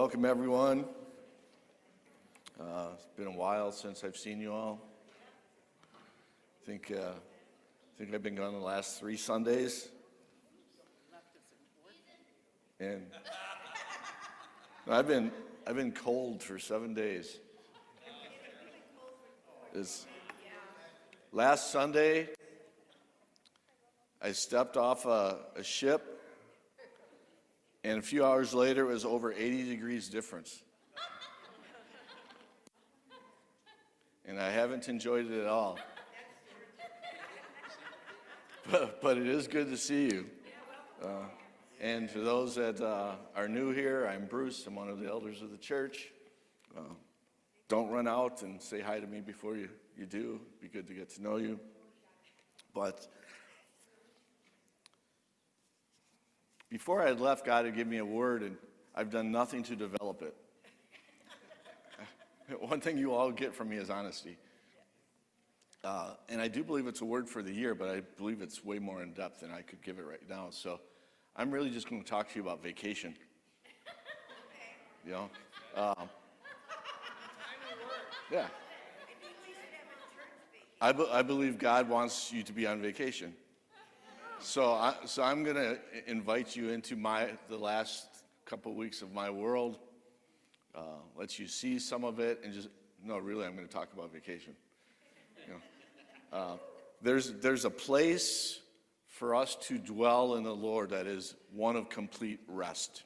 welcome everyone. It's been a while since I've seen you all. I think I've been gone the last 3 Sundays. And I've been cold for 7 days. Last Sunday, I stepped off a ship, and a few hours later, it was over 80 degrees difference. And I haven't enjoyed it at all. But it is good to see you. And for those that are new here, I'm Bruce. I'm one of the elders of the church. Don't run out and say hi to me before you do. It'd be good to get to know you. But before I had left, God had given me a word, and I've done nothing to develop it. One thing you all get from me is honesty. And I do believe it's a word for the year, but I believe it's way more in depth than I could give it right now. So I'm really just going to talk to you about vacation. You know? Yeah. I believe God wants you to be on vacation. So I'm going to invite you into the last couple of weeks of my world. Let you see some of it, and I'm going to talk about vacation. You know, there's a place for us to dwell in the Lord that is one of complete rest.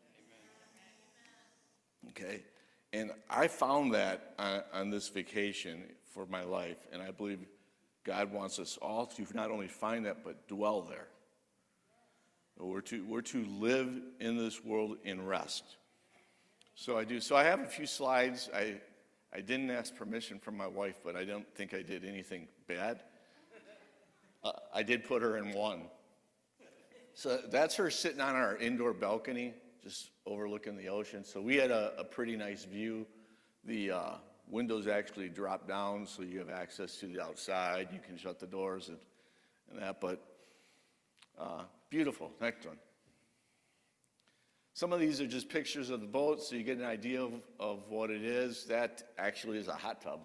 Okay, and I found that on this vacation for my life, and I believe God wants us all to not only find that, but dwell there. We're to live in this world in rest. So I do. So I have a few slides. I didn't ask permission from my wife, but I don't think I did anything bad. I did put her in one. So that's her sitting on our indoor balcony, just overlooking the ocean. So we had a pretty nice view. The windows actually drop down, so you have access to the outside. You can shut the doors and that, but beautiful. Next one. Some of these are just pictures of the boat, so you get an idea of what it is. That actually is a hot tub.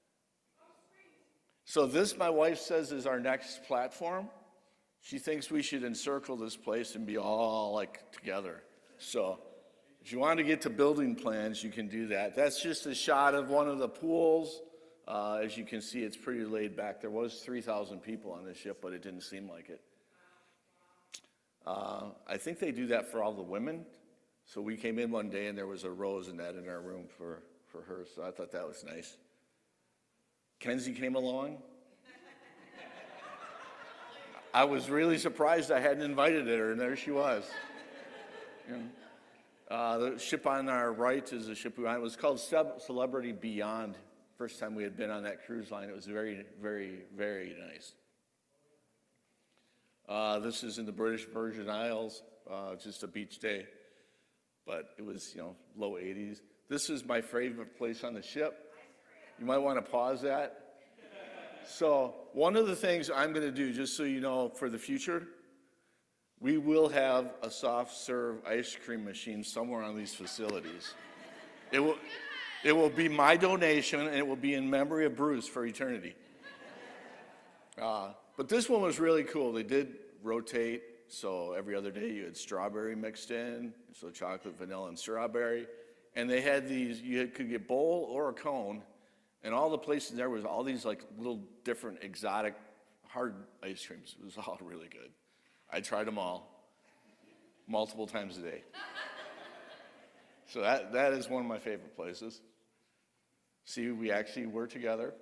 So this, my wife says, is our next platform. She thinks we should encircle this place and be all like together. So if you want to get to building plans, you can do that. That's just a shot of one of the pools. As you can see, it's pretty laid back. There was 3,000 people on this ship, but it didn't seem like it. I think they do that for all the women. So we came in one day, and there was a rose in our room for her, so I thought that was nice. Kenzie came along. I was really surprised I hadn't invited her, and there she was. The ship on our right is a ship we went on. It was called Celebrity Beyond. First time we had been on that cruise line. It was very, very, very nice. This is in the British Virgin Isles, just a beach day. But it was, low 80s. This is my favorite place on the ship. You might want to pause that. So one of the things I'm going to do, just so you know, for the future, we will have a soft serve ice cream machine somewhere on these facilities. It will be my donation, and it will be in memory of Bruce for eternity. But this one was really cool. They did rotate, so every other day you had strawberry mixed in, so chocolate, vanilla, and strawberry. And they had these, you could get bowl or a cone, and all the places there was all these like little different exotic hard ice creams. It was all really good. I tried them all multiple times a day. So that is one of my favorite places. See, we actually were together.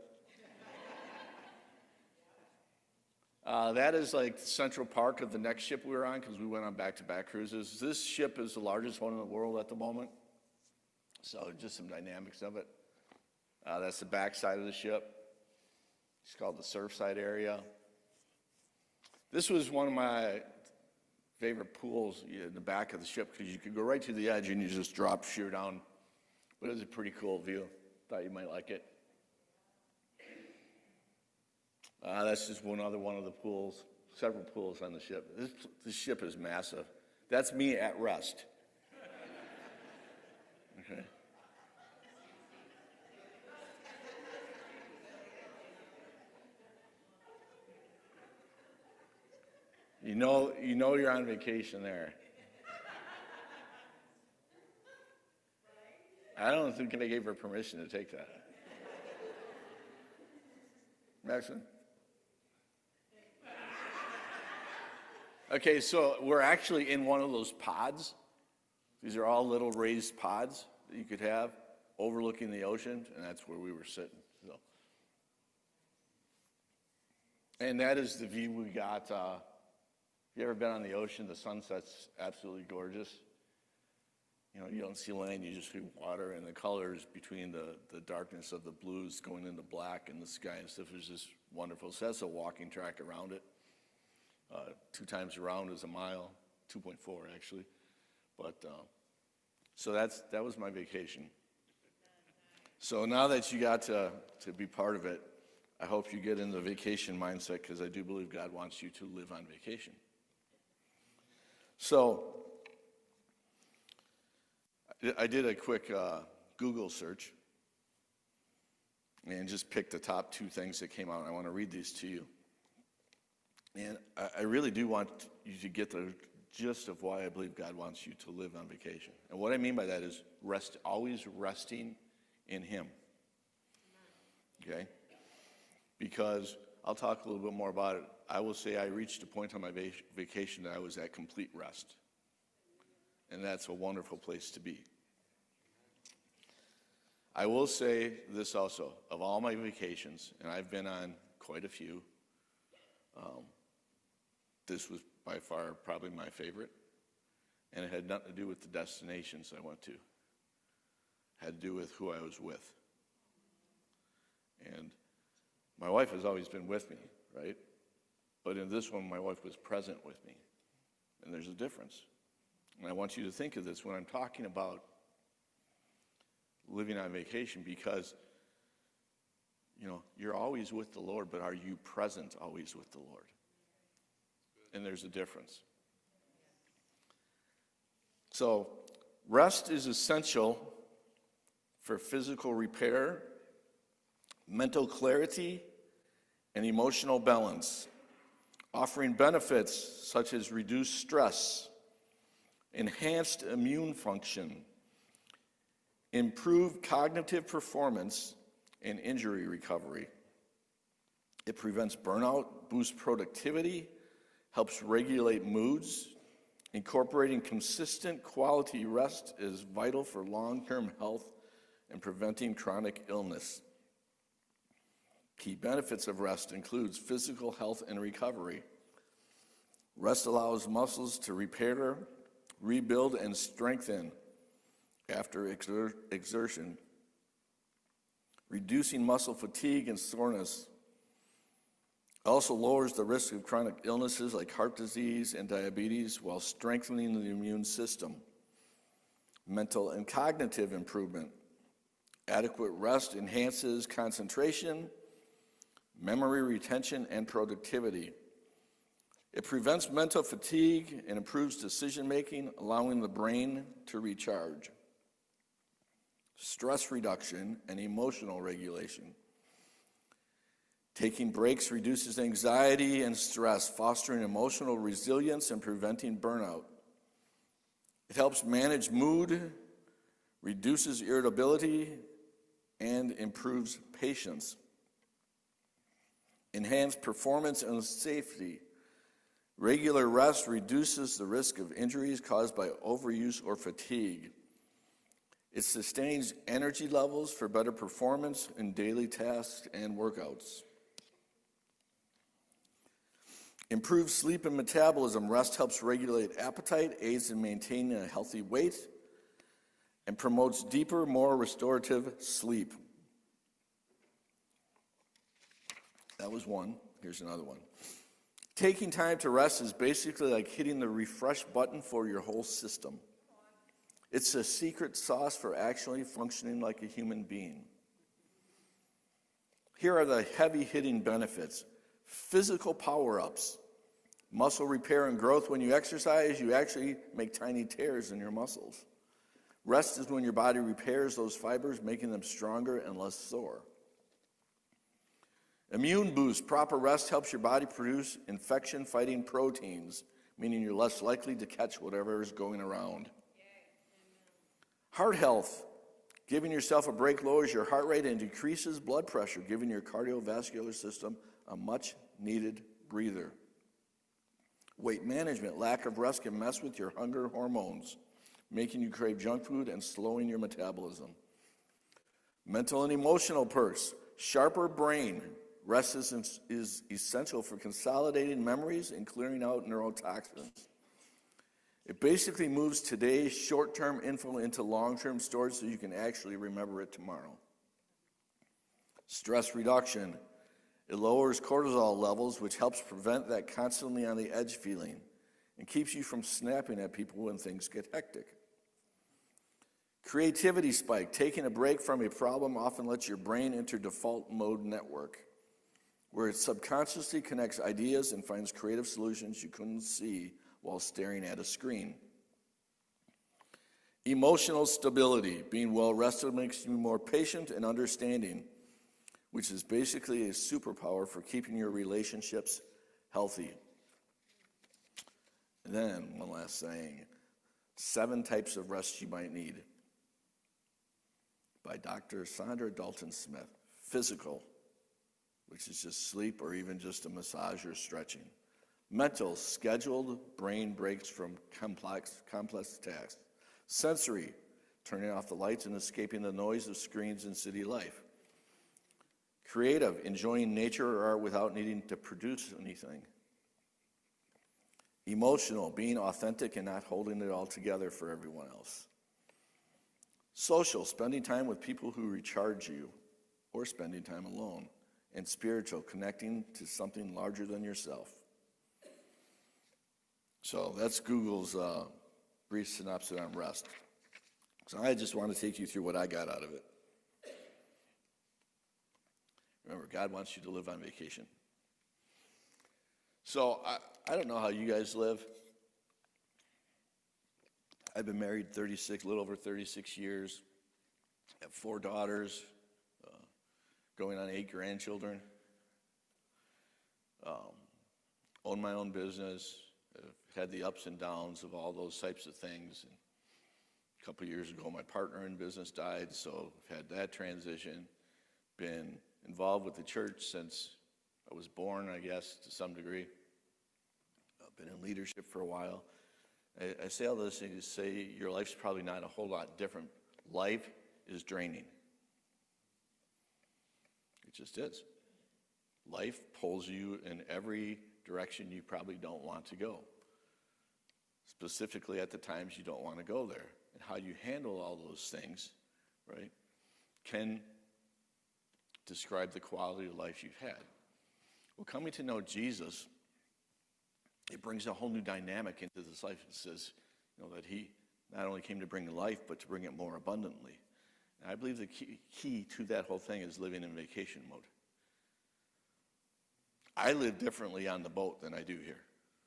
That is like Central Park of the next ship we were on, because we went on back-to-back cruises. This ship is the largest one in the world at the moment. So just some dynamics of it. That's the back side of the ship. It's called the Surfside area. This was one of my favorite pools in the back of the ship, because you could go right to the edge and you just drop sheer down. But it was a pretty cool view. Thought you might like it. That's just one of the pools, several pools on the ship. This ship is massive. That's me at rest. Okay. You know you're on vacation there. I don't think they gave her permission to take that. Maxine? Okay, so we're actually in one of those pods. These are all little raised pods that you could have overlooking the ocean, and that's where we were sitting. So. And that is the view we got. If you ever been on the ocean, the sunset's absolutely gorgeous. You know, you don't see land, you just see water, and the colors between the darkness of the blues going into black and the sky and stuff is just wonderful. So that's a walking track around it. 2 times around is a mile, 2.4 actually. But so that was my vacation. So now that you got to be part of it, I hope you get in the vacation mindset, because I do believe God wants you to live on vacation. So I did a quick Google search and just picked the top 2 things that came out. I want to read these to you. And I really do want you to get the gist of why I believe God wants you to live on vacation. And what I mean by that is always resting in Him. Okay? Because I'll talk a little bit more about it. I will say I reached a point on my vacation that I was at complete rest. And that's a wonderful place to be. I will say this also. Of all my vacations, and I've been on quite a few, this was by far probably my favorite. And it had nothing to do with the destinations I went to. It had to do with who I was with. And my wife has always been with me, right? But in this one, my wife was present with me. And there's a difference. And I want you to think of this when I'm talking about living on vacation, because, you know, you're always with the Lord, but are you present always with the Lord? And there's a difference. So, rest is essential for physical repair, mental clarity, and emotional balance, offering benefits such as reduced stress, enhanced immune function, improved cognitive performance, and injury recovery. It prevents burnout, boosts productivity, helps regulate moods. Incorporating consistent quality rest is vital for long-term health and preventing chronic illness. Key benefits of rest includes physical health and recovery. Rest allows muscles to repair, rebuild, and strengthen after exertion, reducing muscle fatigue and soreness. Also lowers the risk of chronic illnesses like heart disease and diabetes while strengthening the immune system. Mental and cognitive improvement. Adequate rest enhances concentration, memory retention, and productivity. It prevents mental fatigue and improves decision-making, allowing the brain to recharge. Stress reduction and emotional regulation. Taking breaks reduces anxiety and stress, fostering emotional resilience and preventing burnout. It helps manage mood, reduces irritability, and improves patience. Enhanced performance and safety. Regular rest reduces the risk of injuries caused by overuse or fatigue. It sustains energy levels for better performance in daily tasks and workouts. Improves sleep and metabolism. Rest helps regulate appetite, aids in maintaining a healthy weight, and promotes deeper, more restorative sleep. That was one. Here's another one. Taking time to rest is basically like hitting the refresh button for your whole system. It's a secret sauce for actually functioning like a human being. Here are the heavy-hitting benefits. Physical power-ups. Muscle repair and growth. When you exercise, you actually make tiny tears in your muscles. Rest is when your body repairs those fibers, making them stronger and less sore. Immune boost. Proper rest helps your body produce infection-fighting proteins, meaning you're less likely to catch whatever is going around. Heart health. Giving yourself a break lowers your heart rate and decreases blood pressure, giving your cardiovascular system a much-needed breather. Weight management. Lack of rest can mess with your hunger hormones, making you crave junk food and slowing your metabolism. Mental and emotional perks. Sharper brain. Rest is essential for consolidating memories and clearing out neurotoxins. It basically moves today's short-term info into long-term storage so you can actually remember it tomorrow. Stress reduction. It lowers cortisol levels, which helps prevent that constantly on the edge feeling and keeps you from snapping at people when things get hectic. Creativity spike. Taking a break from a problem often lets your brain enter default mode network, where it subconsciously connects ideas and finds creative solutions you couldn't see while staring at a screen. Emotional stability. Being well rested makes you more patient and understanding, which is basically a superpower for keeping your relationships healthy. And then, one last thing, 7 types of rest you might need, by Dr. Sandra Dalton Smith. Physical, which is just sleep or even just a massage or stretching. Mental, scheduled brain breaks from complex tasks. Sensory, turning off the lights and escaping the noise of screens and city life. Creative, enjoying nature or art without needing to produce anything. Emotional, being authentic and not holding it all together for everyone else. Social, spending time with people who recharge you or spending time alone. And spiritual, connecting to something larger than yourself. So that's Google's brief synopsis on rest. So I just want to take you through what I got out of it. Remember, God wants you to live on vacation. So I don't know how you guys live. I've been married a little over 36 years. I have 4 daughters, going on 8 grandchildren. Own my own business. I've had the ups and downs of all those types of things. And a couple of years ago, my partner in business died, so I've had that transition. Been involved with the church since I was born, I guess, to some degree. I've been in leadership for a while. I say all those things to say your life's probably not a whole lot different. Life is draining. It just is. Life pulls you in every direction you probably don't want to go. Specifically at the times you don't want to go there. And how you handle all those things, right, can describe the quality of life you've had. Well, coming to know Jesus, it brings a whole new dynamic into this life. It says, that he not only came to bring life, but to bring it more abundantly. And I believe the key to that whole thing is living in vacation mode. I live differently on the boat than I do here.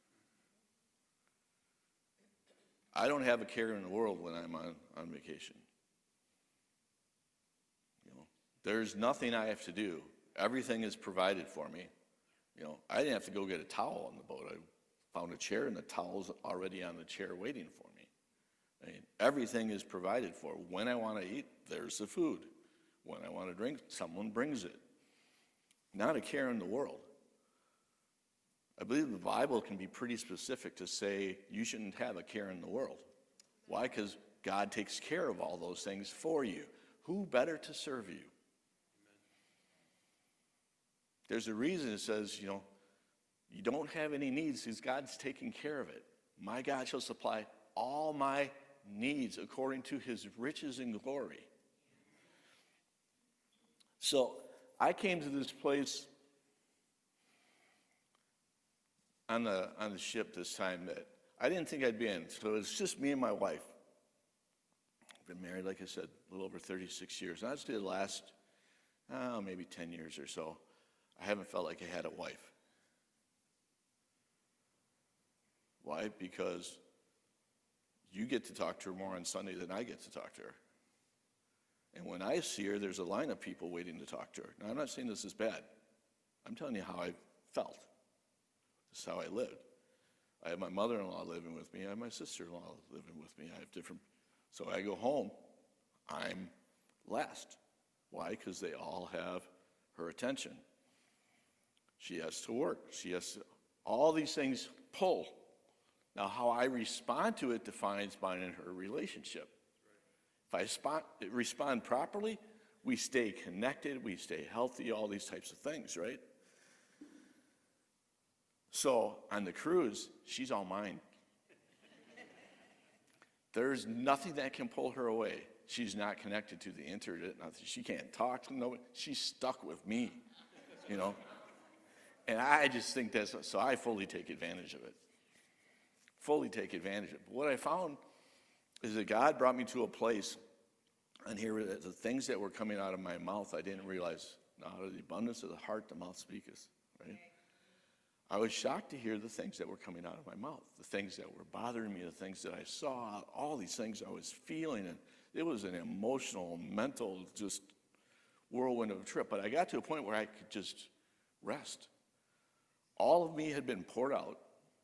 I don't have a care in the world when I'm on vacation. There's nothing I have to do. Everything is provided for me. I didn't have to go get a towel on the boat. I found a chair and the towel's already on the chair waiting for me. Everything is provided for. When I want to eat, there's the food. When I want to drink, someone brings it. Not a care in the world. I believe the Bible can be pretty specific to say you shouldn't have a care in the world. Why? Because God takes care of all those things for you. Who better to serve you? There's a reason it says, you don't have any needs because God's taking care of it. My God shall supply all my needs according to his riches and glory. So I came to this place on the ship this time that I didn't think I'd be in. So it's just me and my wife. I've been married, like I said, a little over 36 years. And I'd say the last, maybe 10 years or so, I haven't felt like I had a wife. Why? Because you get to talk to her more on Sunday than I get to talk to her. And when I see her, there's a line of people waiting to talk to her. Now, I'm not saying this is bad. I'm telling you how I felt. This is how I lived. I have my mother-in-law living with me. I have my sister-in-law living with me. I have different. So I go home, I'm last. Why? Because they all have her attention. She has to work. She has to, all these things pull. Now, how I respond to it defines mine and her relationship. If I respond properly, we stay connected, we stay healthy, all these types of things, right? So on the cruise, she's all mine. There's nothing that can pull her away. She's not connected to the internet, nothing. She can't talk to nobody. She's stuck with me, you know? And I just think that's, so I fully take advantage of it. Fully take advantage of it. But what I found is that God brought me to a place, and here were the things that were coming out of my mouth I didn't realize. Now, out of the abundance of the heart, the mouth speaketh, right? I was shocked to hear the things that were coming out of my mouth, the things that were bothering me, the things that I saw, all these things I was feeling, and it was an emotional, mental, just whirlwind of a trip. But I got to a point where I could just rest. All of me had been poured out,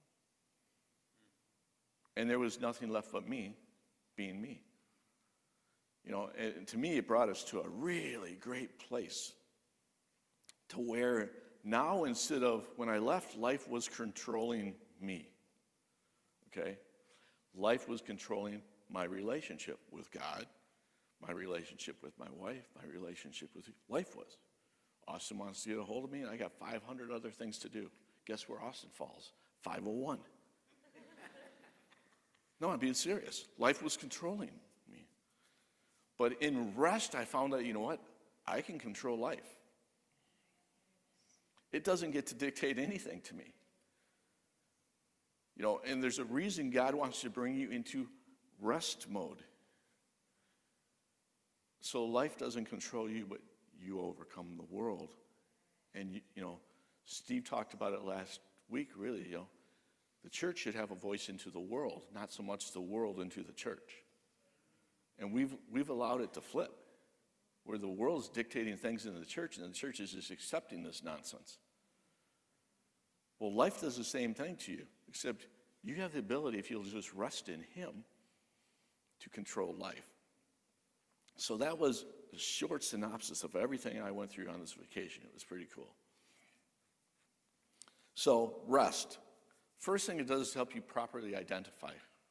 and there was nothing left but me being me. You know, and to me, it brought us to a really great place to where now, instead of when I left, life was controlling me. Okay? Life was controlling my relationship with God, my relationship with my wife, my relationship with life was. Austin wants to get a hold of me, and I got 500 other things to do. Guess where Austin falls? 501. No, I'm being serious. Life was controlling me. But in rest, I found out, you know what? I can control life. It doesn't get to dictate anything to me. You know, and there's a reason God wants to bring you into rest mode. So life doesn't control you, but you overcome the world. And, you know, Steve talked about it last week, really, you know. The church should have a voice into the world, not so much the world into the church. And we've allowed it to flip, where the world's dictating things into the church, and the church is just accepting this nonsense. Well, life does the same thing to you, except you have the ability, if you'll just rest in Him, to control life. So that was a short synopsis of everything I went through on this vacation. It was pretty cool. So, rest. First thing it does is help you properly identify.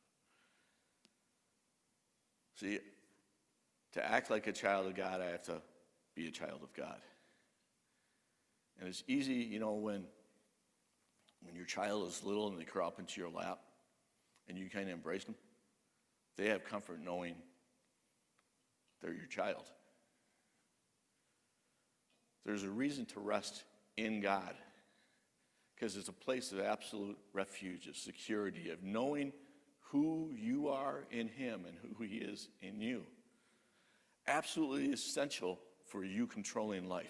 See, to act like a child of God, I have to be a child of God. And it's easy, you know, when your child is little and they crawl up into your lap and you kind of embrace them, they have comfort knowing they're your child. There's a reason to rest in God, because it's a place of absolute refuge, of security, of knowing who you are in Him and who He is in you. Absolutely essential for you controlling life.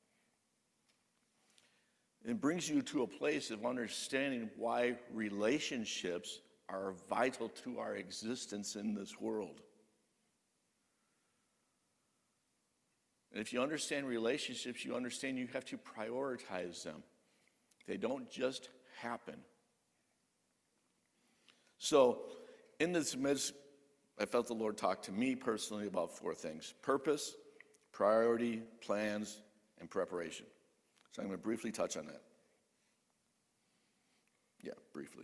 It brings you to a place of understanding why relationships are vital to our existence in this world. And if you understand relationships, you understand you have to prioritize them. They don't just happen. So, in this midst, I felt the Lord talk to me personally about 4 things: purpose, priority, plans, and preparation. So I'm going to briefly touch on that. Yeah, briefly.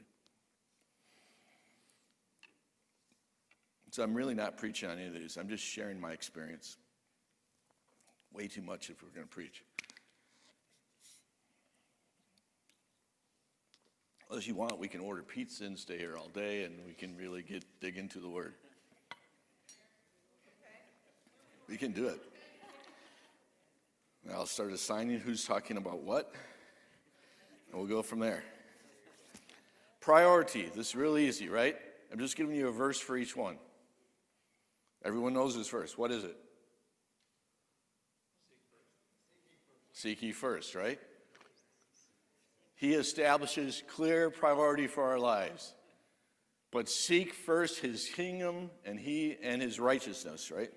So I'm really not preaching on any of these. I'm just sharing my experience. Way too much if we're going to preach. Unless you want, we can order pizza and stay here all day, and we can really dig into the Word. We can do it. Now I'll start assigning who's talking about what, and we'll go from there. Priority. This is really easy, right? I'm just giving you a verse for each one. Everyone knows this verse. What is it? Seek ye first, right? He establishes clear priority for our lives. But seek first his kingdom and his righteousness, right?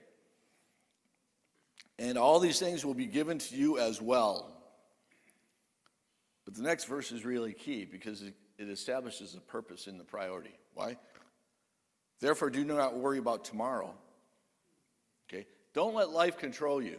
And all these things will be given to you as well. But the next verse is really key because it establishes a purpose in the priority. Why? Therefore, do not worry about tomorrow. Okay? Don't let life control you.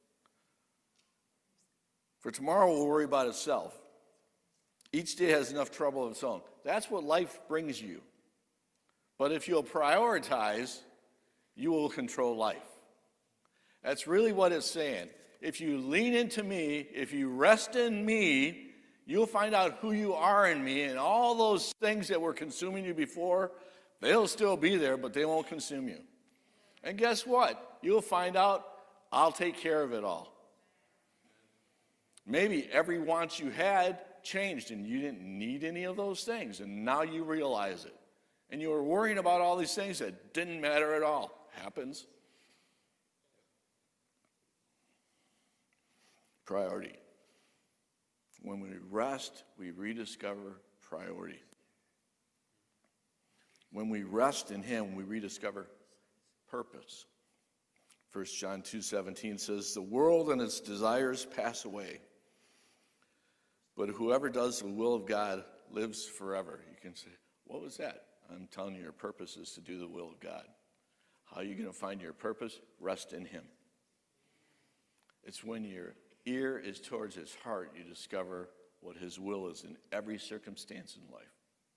For tomorrow will worry about itself. Each day has enough trouble of its own. That's what life brings you. But if you'll prioritize, you will control life. That's really what it's saying. If you lean into me, if you rest in me, you'll find out who you are in me, and all those things that were consuming you before, they'll still be there, but they won't consume you. And guess what? You'll find out I'll take care of it all. Maybe every want you had changed and you didn't need any of those things, and now you realize it. And you were worrying about all these things that didn't matter at all. Happens. Priority. When we rest, we rediscover priority. When we rest in him, we rediscover purpose. 1 John 2:17 says, the world and its desires pass away, but whoever does the will of God lives forever. You can say, what was that? I'm telling you, your purpose is to do the will of God. How are you going to find your purpose? Rest in him. It's when your ear is towards his heart, you discover what his will is in every circumstance in life.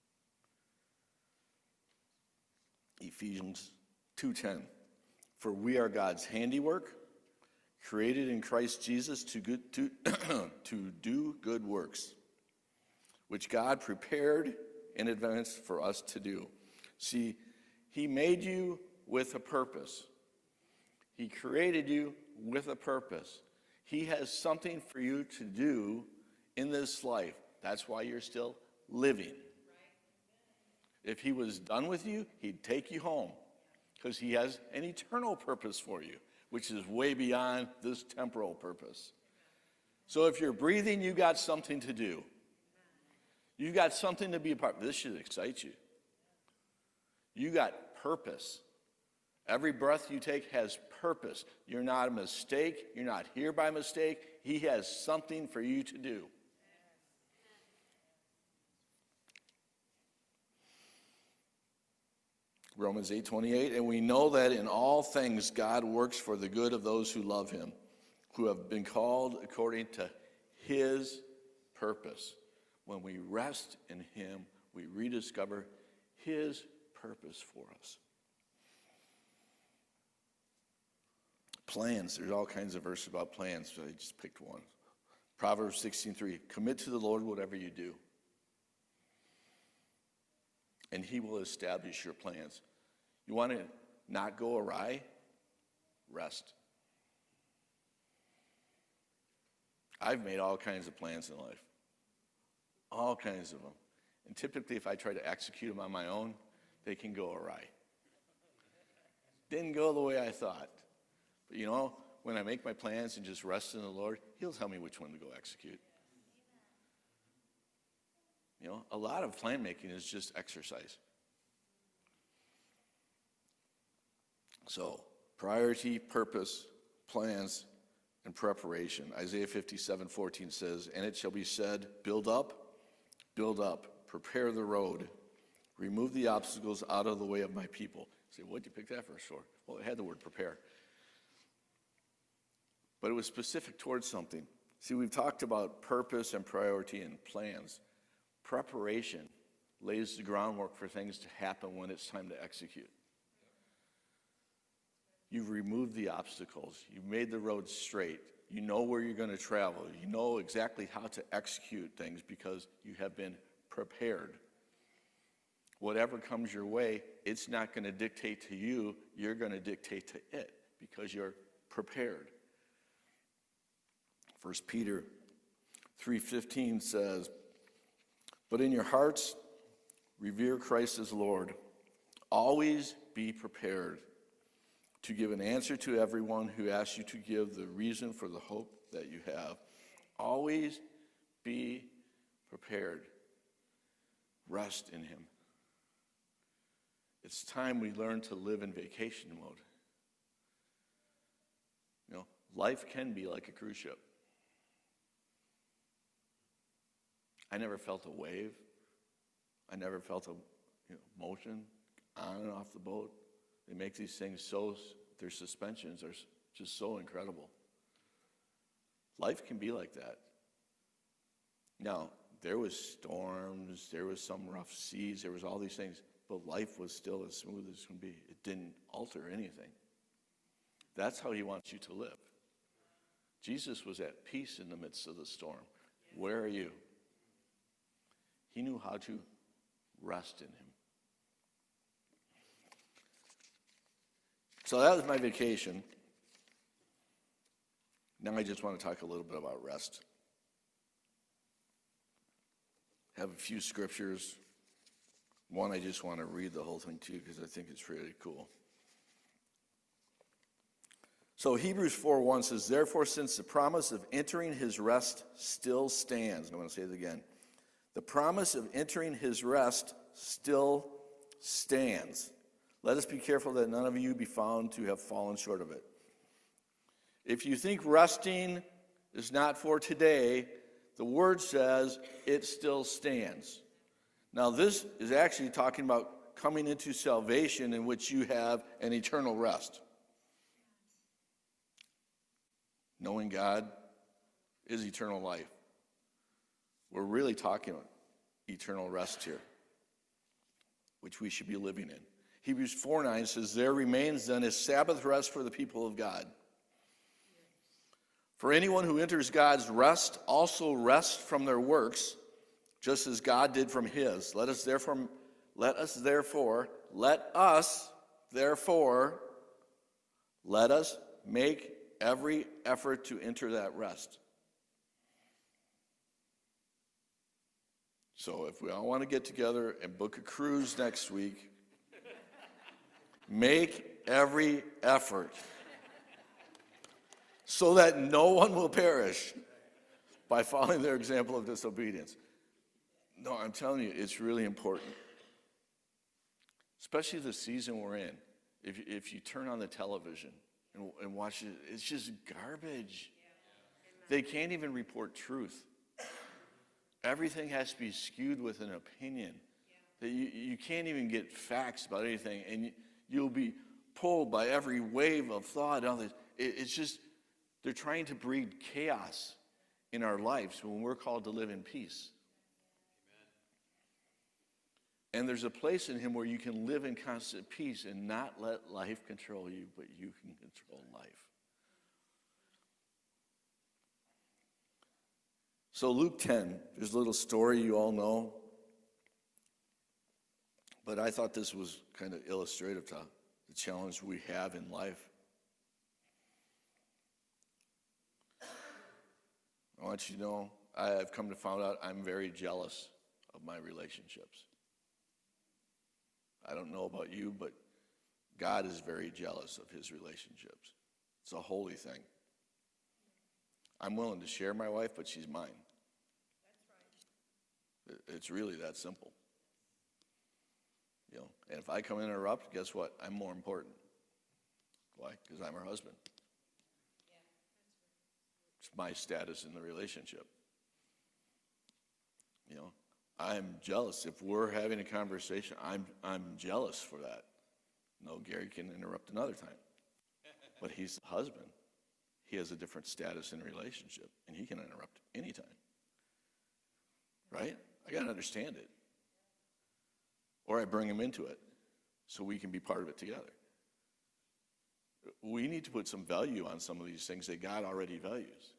Ephesians 2:10. For we are God's handiwork, created in Christ Jesus to do good works, which God prepared in advance for us to do. See, he made you with a purpose. He created you with a purpose. He has something for you to do in this life. That's why you're still living. If he was done with you, he'd take you home because he has an eternal purpose for you, which is way beyond this temporal purpose. So if you're breathing, you got something to do. You got something to be a part of. This should excite you. You got purpose. Every breath you take has purpose. You're not a mistake. You're not here by mistake. He has something for you to do. Romans 8:28, and we know that in all things God works for the good of those who love him, who have been called according to his purpose. When we rest in him, we rediscover his purpose for us. Plans. There's all kinds of verses about plans, so I just picked one. Proverbs 16:3, commit to the Lord whatever you do, and he will establish your plans. You want to not go awry? Rest. I've made all kinds of plans in life. All kinds of them. And typically, if I try to execute them on my own, they can go awry. Didn't go the way I thought. But you know, when I make my plans and just rest in the Lord, he'll tell me which one to go execute. You know, a lot of plan making is just exercise. So, priority, purpose, plans, and preparation. Isaiah 57:14 says, and it shall be said, build up, prepare the road, remove the obstacles out of the way of my people. You say, what did you pick that verse for? Well, it had the word prepare. But it was specific towards something. See, we've talked about purpose and priority and plans. Preparation lays the groundwork for things to happen when it's time to execute. You've removed the obstacles. You've made the road straight. You know where you're going to travel. You know exactly how to execute things because you have been prepared. Whatever comes your way, it's not going to dictate to you. You're going to dictate to it because you're prepared. 1 Peter 3:15 says, but in your hearts, revere Christ as Lord. Always be prepared to give an answer to everyone who asks you to give the reason for the hope that you have. Always be prepared. Rest in him. It's time we learn to live in vacation mode. You know, life can be like a cruise ship. I never felt a wave. I never felt a motion on and off the boat. They make these things so, their suspensions are just so incredible. Life can be like that. Now, there was storms, there was some rough seas, there was all these things, but life was still as smooth as can be. It didn't alter anything. That's how he wants you to live. Jesus was at peace in the midst of the storm. Where are you? He knew how to rest in him. So that was my vacation. Now I just want to talk a little bit about rest. I have a few scriptures. One I just want to read the whole thing to you because I think it's really cool. So Hebrews 4:1 says, "Therefore, since the promise of entering his rest still stands," I want to say it again. The promise of entering his rest still stands. Let us be careful that none of you be found to have fallen short of it. If you think resting is not for today, the word says it still stands. Now, this is actually talking about coming into salvation in which you have an eternal rest. Knowing God is eternal life. We're really talking about eternal rest here, which we should be living in. Hebrews 4:9 says, "There remains then a Sabbath rest for the people of God. For anyone who enters God's rest also rests from their works, just as God did from his. Let us therefore make every effort to enter that rest." So if we all want to get together and book a cruise next week, make every effort so that no one will perish by following their example of disobedience. No, I'm telling you, it's really important. Especially the season we're in. If you turn on the television and watch it, it's just garbage. They can't even report truth. Everything has to be skewed with an opinion. That you can't even get facts about anything, and you'll be pulled by every wave of thought and all this. It's just, they're trying to breed chaos in our lives when we're called to live in peace. And there's a place in him where you can live in constant peace and not let life control you, but you can control life. So Luke 10, there's a little story you all know, but I thought this was kind of illustrative to the challenge we have in life. I want you to know, I have come to find out I'm very jealous of my relationships. I don't know about you, but God is very jealous of his relationships. It's a holy thing. I'm willing to share my wife, but she's mine. That's right. It's really that simple. And if I come in and interrupt, guess what? I'm more important. Why? Because I'm her husband. Yeah, that's right. It's my status in the relationship. I'm jealous. If we're having a conversation, I'm jealous for that. No, Gary can interrupt another time. But he's the husband. He has a different status in the relationship, and he can interrupt anytime. Right? I got to understand it. Or I bring him into it so we can be part of it together. We need to put some value on some of these things that God already values.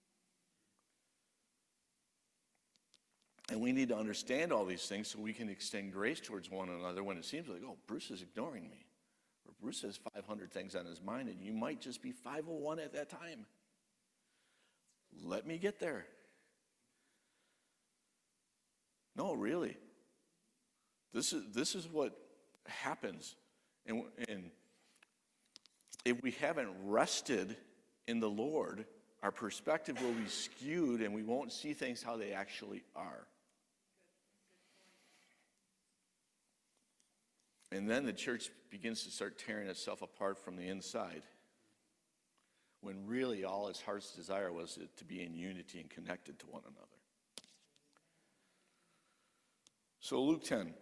And we need to understand all these things so we can extend grace towards one another when it seems like, oh, Bruce is ignoring me. Or Bruce has 500 things on his mind, and you might just be 501 at that time. Let me get there. No, really. This is what happens. And if we haven't rested in the Lord, our perspective will be skewed and we won't see things how they actually are. And then the church begins to start tearing itself apart from the inside, when really all its heart's desire was to be in unity and connected to one another. So Luke 10.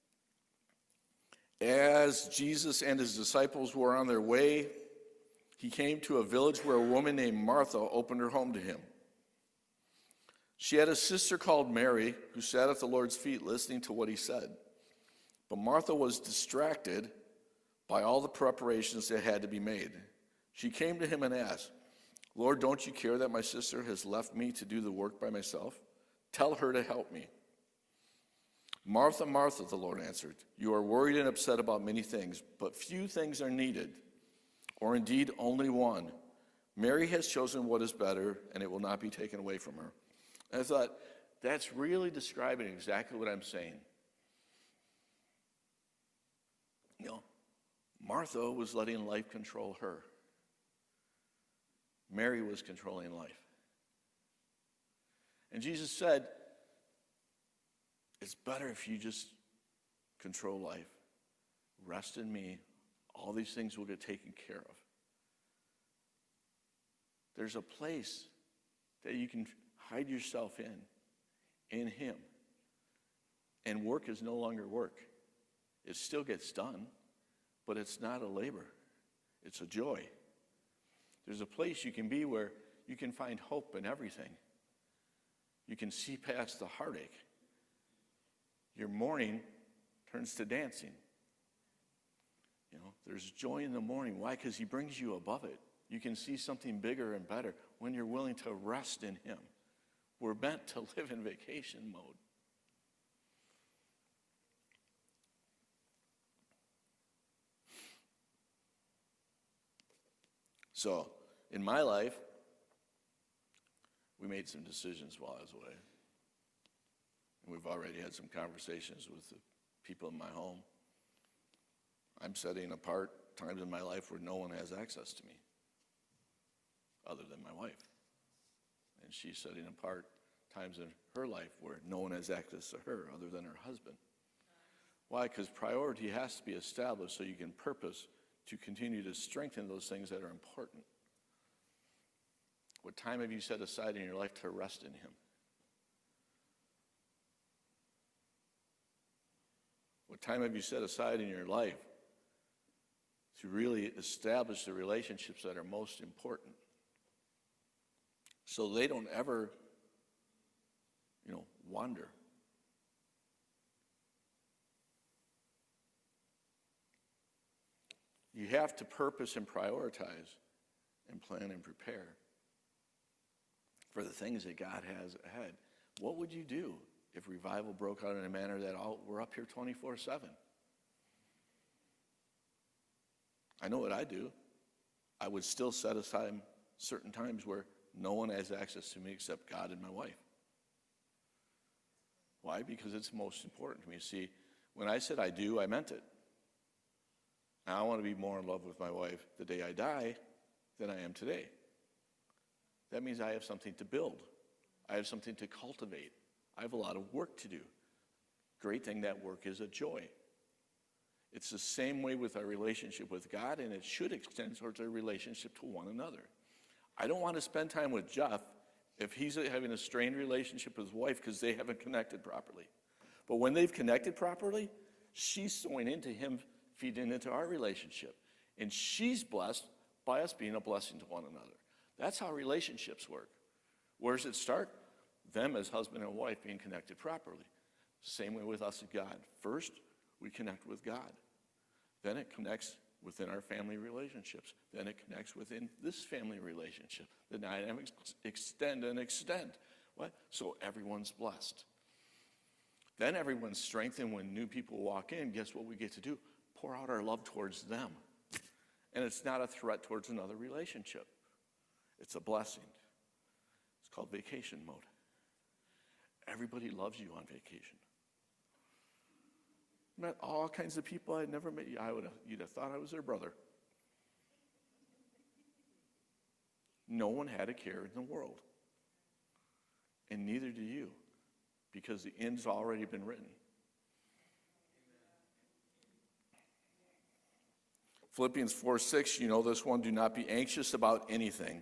As Jesus and his disciples were on their way, he came to a village where a woman named Martha opened her home to him. She had a sister called Mary who sat at the Lord's feet listening to what he said. But Martha was distracted by all the preparations that had to be made. She came to him and asked, "Lord, don't you care that my sister has left me to do the work by myself? Tell her to help me." "Martha, Martha," the Lord answered, "you are worried and upset about many things, but few things are needed, or indeed only one. Mary has chosen what is better, and it will not be taken away from her." And I thought, that's really describing exactly what I'm saying. Martha was letting life control her. Mary was controlling life. And Jesus said, it's better if you just control life. Rest in me. All these things will get taken care of. There's a place that you can hide yourself in him. And work is no longer work. It still gets done, but it's not a labor. It's a joy. There's a place you can be where you can find hope in everything. You can see past the heartache. Your mourning turns to dancing. There's joy in the morning. Why? Because he brings you above it. You can see something bigger and better when you're willing to rest in him. We're meant to live in vacation mode. So, in my life, we made some decisions while I was away. And we've already had some conversations with the people in my home. I'm setting apart times in my life where no one has access to me other than my wife. And she's setting apart times in her life where no one has access to her other than her husband. Why? Because priority has to be established so you can purpose to continue to strengthen those things that are important. What time have you set aside in your life to rest in him? What time have you set aside in your life to really establish the relationships that are most important? So they don't ever, wander. You have to purpose and prioritize and plan and prepare for the things that God has ahead. What would you do if revival broke out in a manner that we're up here 24/7? I know what I do. I would still set aside certain times where no one has access to me except God and my wife. Why? Because it's most important to me. See, when I said I do, I meant it. Now I want to be more in love with my wife the day I die than I am today. That means I have something to build. I have something to cultivate. I have a lot of work to do. Great thing, that work is a joy. It's the same way with our relationship with God, and it should extend towards our relationship to one another. I don't want to spend time with Jeff if he's having a strained relationship with his wife because they haven't connected properly. But when they've connected properly, she's sowing into him, feeding into our relationship. And she's blessed by us being a blessing to one another. That's how relationships work. Where does it start? Them as husband and wife being connected properly. Same way with us and God. First, we connect with God. Then it connects within our family relationships. Then it connects within this family relationship. The dynamics extend and extend. What? So everyone's blessed. Then everyone's strengthened when new people walk in. Guess what we get to do? Pour out our love towards them. And it's not a threat towards another relationship. It's a blessing. It's called vacation mode. Everybody loves you on vacation. Met all kinds of people I'd never met. You'd have thought I was their brother. No one had a care in the world. And neither do you, because the end's already been written. Philippians 4:6, you know this one, do not be anxious about anything.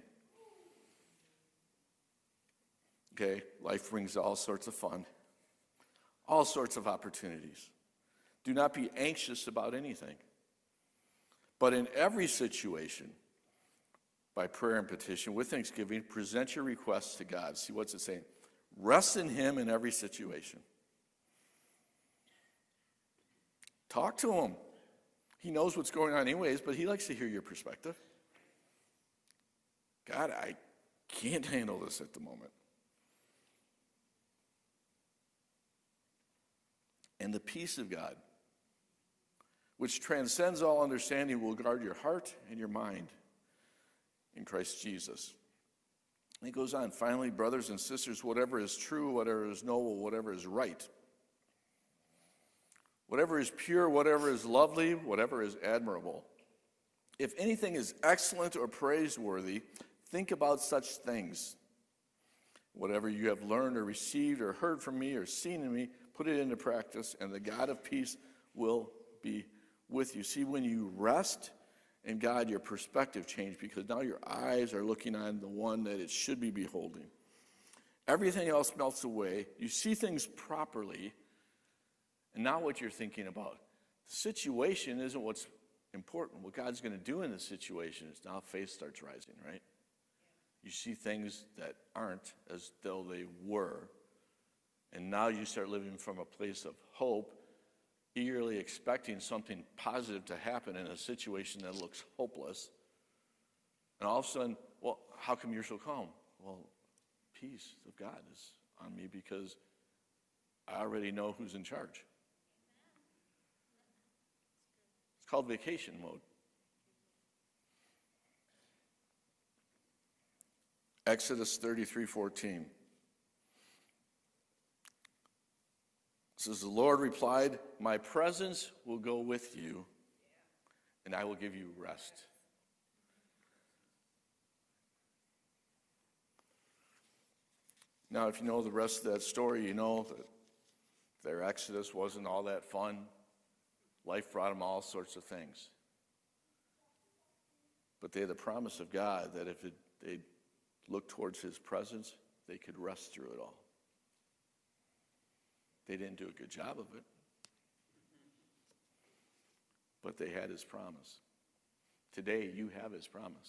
Okay, life brings all sorts of fun, all sorts of opportunities. Do not be anxious about anything. But in every situation, by prayer and petition, with thanksgiving, present your requests to God. See, what's it saying? Rest in him in every situation. Talk to him. He knows what's going on anyways, but he likes to hear your perspective. God, I can't handle this at the moment. And the peace of God, which transcends all understanding, will guard your heart and your mind in Christ Jesus. And he goes on, finally, brothers and sisters, whatever is true, whatever is noble, whatever is right, whatever is pure, whatever is lovely, whatever is admirable, if anything is excellent or praiseworthy, think about such things. Whatever you have learned or received or heard from me or seen in me, put it into practice, and the God of peace will be with you. See, when you rest in God, your perspective changes because now your eyes are looking on the one that it should be beholding. Everything else melts away. You see things properly, and now what you're thinking about. The situation isn't what's important. What God's going to do in the situation is now faith starts rising, right? You see things that aren't as though they were, and now you start living from a place of hope, eagerly expecting something positive to happen in a situation that looks hopeless. And all of a sudden, well, how come you're so calm? Well, peace of God is on me because I already know who's in charge. It's called vacation mode. Exodus 33:14. Says, the Lord replied, my presence will go with you, and I will give you rest. Now, if you know the rest of that story, you know that their exodus wasn't all that fun. Life brought them all sorts of things. But they had the promise of God that if they looked towards his presence, they could rest through it all. They didn't do a good job of it, but they had his promise. Today, you have his promise.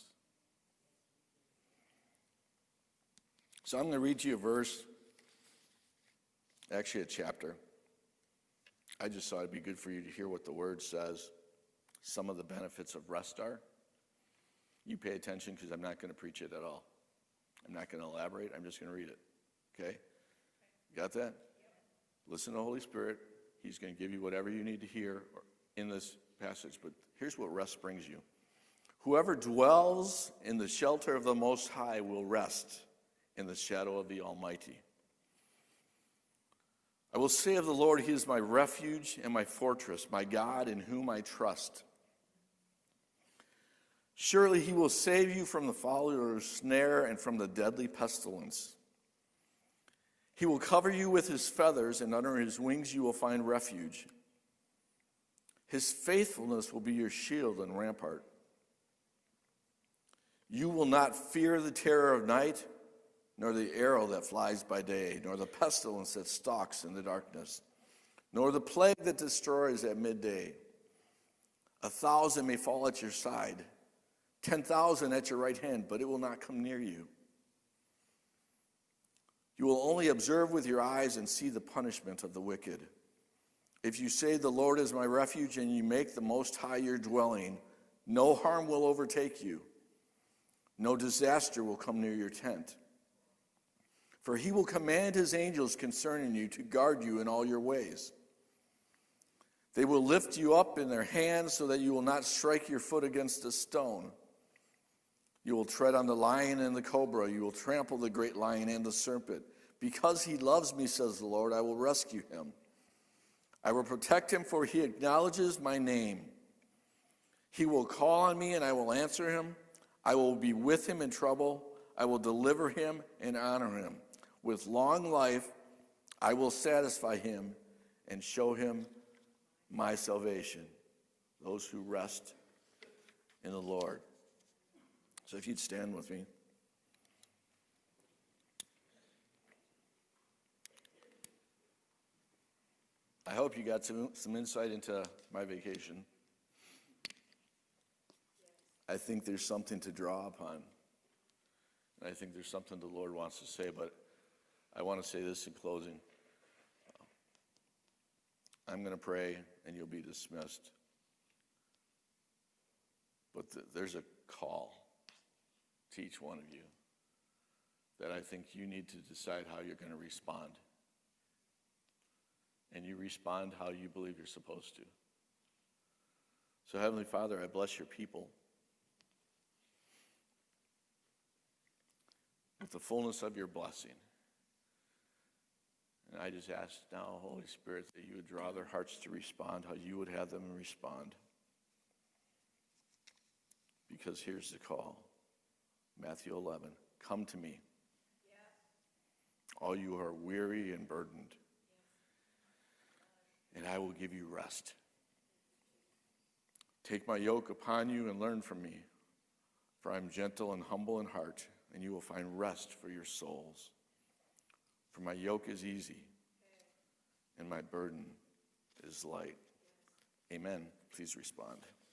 So I'm going to read you a verse, actually a chapter. I just thought it'd be good for you to hear what the word says. Some of the benefits of rest are. You pay attention because I'm not going to preach it at all. I'm not going to elaborate. I'm just going to read it. Okay? You got that? Listen to the Holy Spirit. He's going to give you whatever you need to hear in this passage. But here's what rest brings you. Whoever dwells in the shelter of the Most High will rest in the shadow of the Almighty. I will say of the Lord, he is my refuge and my fortress, my God in whom I trust. Surely he will save you from the fowler's snare and from the deadly pestilence. He will cover you with his feathers, and under his wings you will find refuge. His faithfulness will be your shield and rampart. You will not fear the terror of night, nor the arrow that flies by day, nor the pestilence that stalks in the darkness, nor the plague that destroys at midday. 1,000 may fall at your side, 10,000 at your right hand, but it will not come near you. You will only observe with your eyes and see the punishment of the wicked. If you say, the Lord is my refuge, and you make the Most High your dwelling, no harm will overtake you. No disaster will come near your tent. For he will command his angels concerning you to guard you in all your ways. They will lift you up in their hands so that you will not strike your foot against a stone. You will tread on the lion and the cobra. You will trample the great lion and the serpent. Because he loves me, says the Lord, I will rescue him. I will protect him, for he acknowledges my name. He will call on me, and I will answer him. I will be with him in trouble. I will deliver him and honor him. With long life, I will satisfy him and show him my salvation. Those who rest in the Lord. So if you'd stand with me. I hope you got some insight into my vacation. I think there's something to draw upon. And I think there's something the Lord wants to say, but I want to say this in closing. I'm going to pray and you'll be dismissed. But there's a call to each one of you that I think you need to decide how you're going to respond. And you respond how you believe you're supposed to. So Heavenly Father, I bless your people with the fullness of your blessing. And I just ask now, Holy Spirit, that you would draw their hearts to respond how you would have them respond. Because here's the call. Matthew 11, come to me, all you who are weary and burdened, and I will give you rest. Take my yoke upon you and learn from me, for I am gentle and humble in heart, and you will find rest for your souls. For my yoke is easy, and my burden is light. Amen. Please respond.